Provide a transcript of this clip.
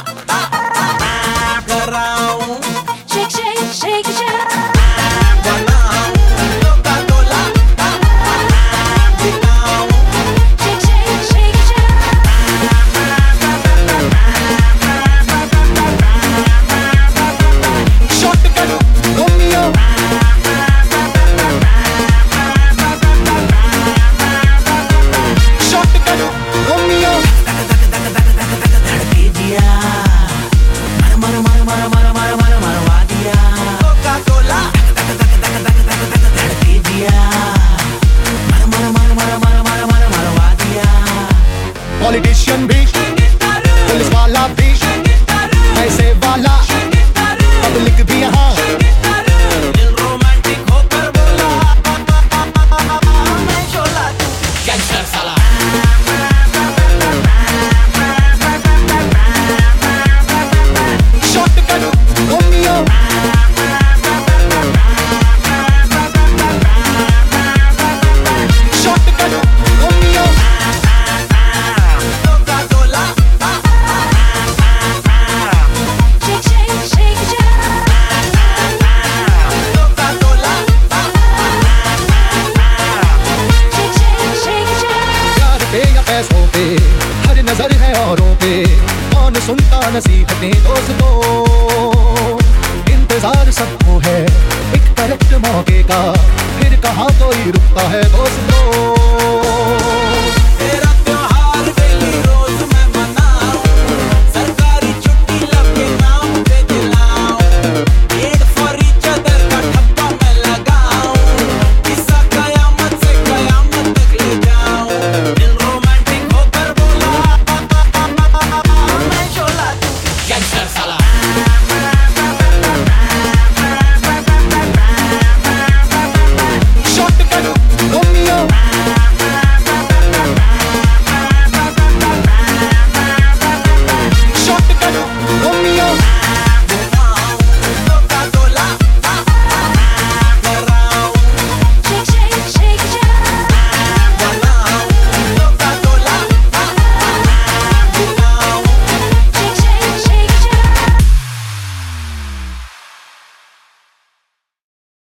कराऊं Shake, shake, shake, shake. बनाऊं Coca Cola दिखाऊं Shake, shake, shake, shake. Shortcut Romeo shortcut Romeo धड़के दिया मर मर मर मर मर मर मर मरवा दिया कोका कोला धड़के दिया मर मर मर मर मर मर मर मरवा दिया पॉलिटिशियन भी पुलिस वाला भी पैसे वाला पब्लिक भी यहाँ दिल रोमांटिक होकर बोला मैं शोला तू गैंगस्टर साला shortcut Romeo shortcut Romeo Coca Cola Shake, shake, shake, shake. Coca Cola Shake, shake, shake, shake. प्यार पे या पैसों पे हर नजर है औरों पे कौन सुनता नसीहतें दोस्तों इंतजार सबको है एक करेक्ट मौके का फिर कहाँ कोई रुकता है दोस्तों